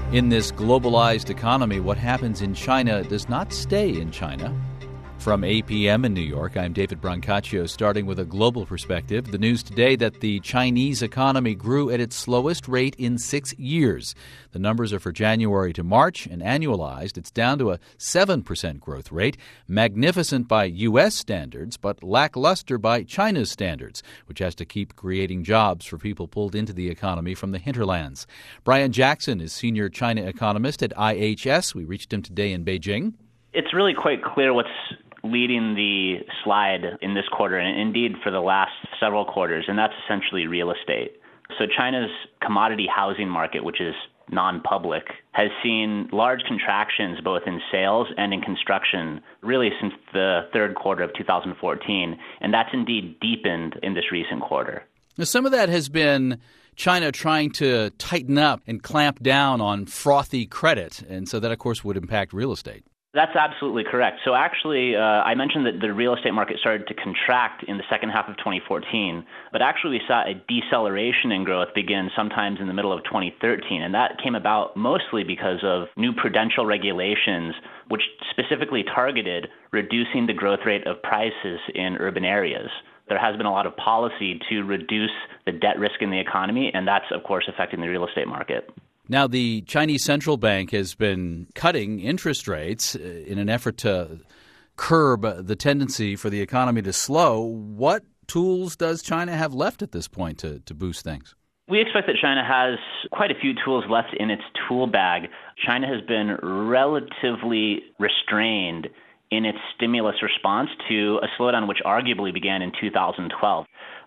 In this globalized economy, what happens in China does not stay in China. From APM in New York, I'm David Brancaccio, starting with a global perspective. The news today that the Chinese economy grew at its slowest rate in 6 years. The numbers are for January to March, and annualized, it's down to a 7% growth rate. Magnificent by U.S. standards, but lackluster by China's standards, which has to keep creating jobs for people pulled into the economy from the hinterlands. Brian Jackson is senior China economist at IHS. We reached him today in Beijing. It's really quite clear what's leading the slide in this quarter, and indeed for the last several quarters, and that's essentially real estate. So China's commodity housing market, which is non-public, has seen large contractions both in sales and in construction really since the third quarter of 2014, and that's indeed deepened in this recent quarter. Now, some of that has been China trying to tighten up and clamp down on frothy credit, and so that, of course, would impact real estate. That's absolutely correct. So actually, I mentioned that the real estate market started to contract in the second half of 2014, but actually we saw a deceleration in growth begin sometimes in the middle of 2013, and that came about mostly because of new prudential regulations, which specifically targeted reducing the growth rate of prices in urban areas. There has been a lot of policy to reduce the debt risk in the economy, and that's, of course, affecting the real estate market. Now, the Chinese central bank has been cutting interest rates in an effort to curb the tendency for the economy to slow. What tools does China have left at this point to boost things? We expect that China has quite a few tools left in its tool bag. China has been relatively restrained in its stimulus response to a slowdown which arguably began in 2012.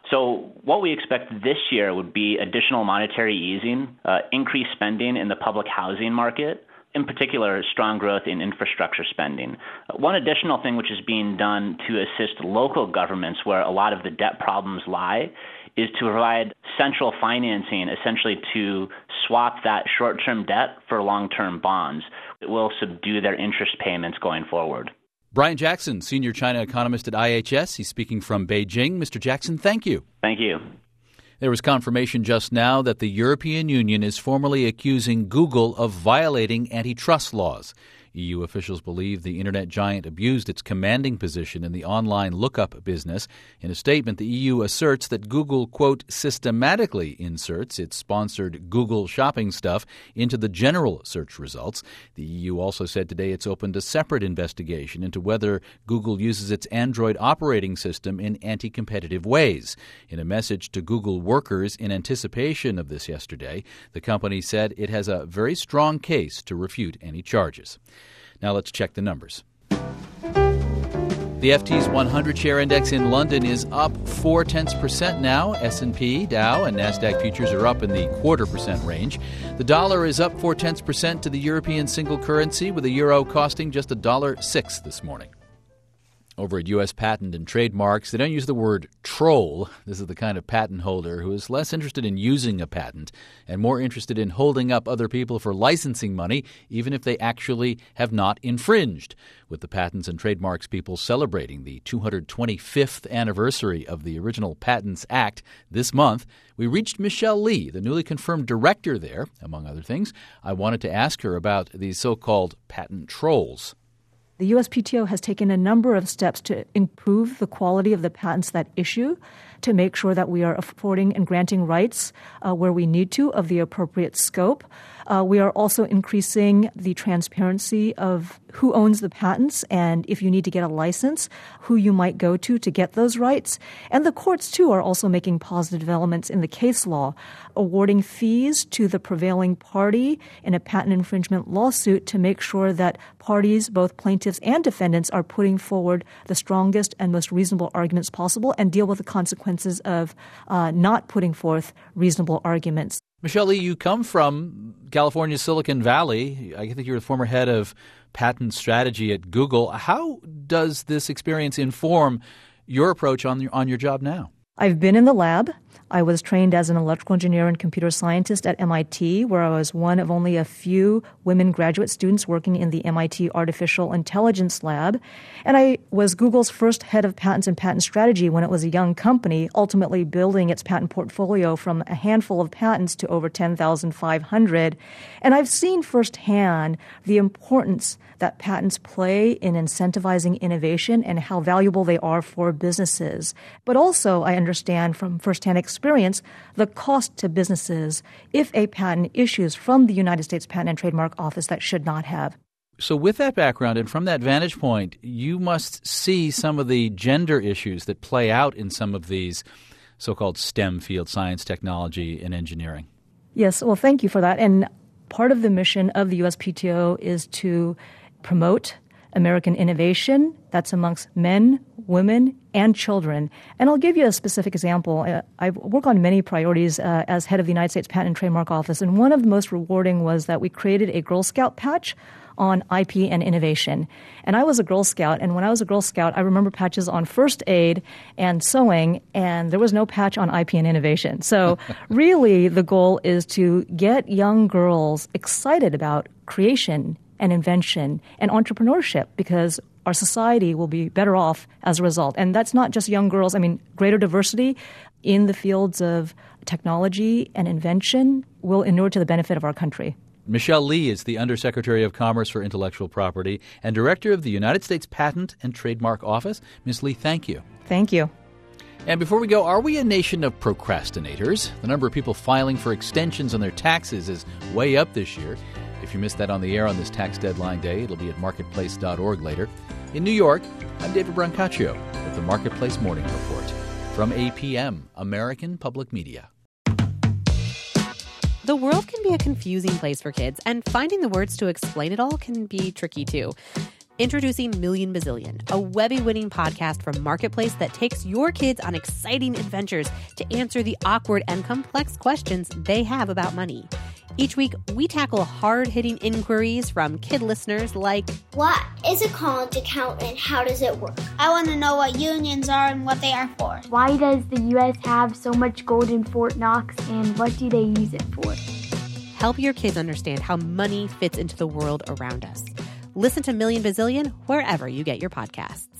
So what we expect this year would be additional monetary easing, increased spending in the public housing market, in particular, strong growth in infrastructure spending. One additional thing which is being done to assist local governments where a lot of the debt problems lie is to provide central financing, essentially to swap that short-term debt for long-term bonds. It will subdue their interest payments going forward. Brian Jackson, senior China economist at IHS. He's speaking from Beijing. Mr. Jackson, thank you. Thank you. There was confirmation just now that the European Union is formally accusing Google of violating antitrust laws. EU officials believe the internet giant abused its commanding position in the online lookup business. In a statement, the EU asserts that Google, quote, systematically inserts its sponsored Google shopping stuff into the general search results. The EU also said today it's opened a separate investigation into whether Google uses its Android operating system in anti-competitive ways. In a message to Google workers in anticipation of this yesterday, the company said it has a very strong case to refute any charges. Now let's check the numbers. The FT's 100 share index in London is up 0.4% now. S&P, Dow, and NASDAQ futures are up in the 0.25% range. The dollar is up 0.4% to the European single currency, with the euro costing just $1.06 this morning. Over at U.S. Patent and Trademarks, they don't use the word troll. This is the kind of patent holder who is less interested in using a patent and more interested in holding up other people for licensing money, even if they actually have not infringed. With the Patents and Trademarks people celebrating the 225th anniversary of the original Patents Act this month, we reached Michelle Lee, the newly confirmed director there, among other things. I wanted to ask her about these so-called patent trolls. The USPTO has taken a number of steps to improve the quality of the patents that issue, to make sure that we are affording and granting rights where we need to of the appropriate scope. We are also increasing the transparency of who owns the patents and if you need to get a license, who you might go to get those rights. And the courts, too, are also making positive developments in the case law, awarding fees to the prevailing party in a patent infringement lawsuit to make sure that parties, both plaintiffs and defendants, are putting forward the strongest and most reasonable arguments possible and deal with the consequences of not putting forth reasonable arguments. Michelle Lee, you come from California's Silicon Valley. I think you're the former head of patent strategy at Google. How does this experience inform your approach on your job now? I've been in the lab. I was trained as an electrical engineer and computer scientist at MIT, where I was one of only a few women graduate students working in the MIT Artificial Intelligence Lab. And I was Google's first head of patents and patent strategy when it was a young company, ultimately building its patent portfolio from a handful of patents to over 10,500. And I've seen firsthand the importance that patents play in incentivizing innovation and how valuable they are for businesses. But also, I understand from firsthand experience the cost to businesses if a patent issues from the United States Patent and Trademark Office that should not have. So with that background and from that vantage point, you must see some of the gender issues that play out in some of these so-called STEM fields, science, technology, and engineering. Yes, well, thank you for that. And part of the mission of the USPTO is to promote American innovation. That's amongst men, women, and children. And I'll give you a specific example. I work on many priorities as head of the United States Patent and Trademark Office, and one of the most rewarding was that we created a Girl Scout patch on IP and innovation. And I was a Girl Scout, and when I was a Girl Scout, I remember patches on first aid and sewing, and there was no patch on IP and innovation. So really, the goal is to get young girls excited about creation and invention and entrepreneurship, because our society will be better off as a result. And that's not just young girls. I mean, greater diversity in the fields of technology and invention will inure to the benefit of our country. Michelle Lee is the Undersecretary of Commerce for Intellectual Property and Director of the United States Patent and Trademark Office. Ms. Lee, thank you. Thank you. And before we go, are we a nation of procrastinators? The number of people filing for extensions on their taxes is way up this year. If you missed that on the air on this tax deadline day, it'll be at marketplace.org later. In New York, I'm David Brancaccio with the Marketplace Morning Report from APM, American Public Media. The world can be a confusing place for kids, and finding the words to explain it all can be tricky too. Introducing Million Bazillion, a Webby-winning podcast from Marketplace that takes your kids on exciting adventures to answer the awkward and complex questions they have about money. Each week, we tackle hard-hitting inquiries from kid listeners like, what is a college account and how does it work? I want to know what unions are and what they are for. Why does the U.S. have so much gold in Fort Knox, and what do they use it for? Help your kids understand how money fits into the world around us. Listen to Million Bazillion wherever you get your podcasts.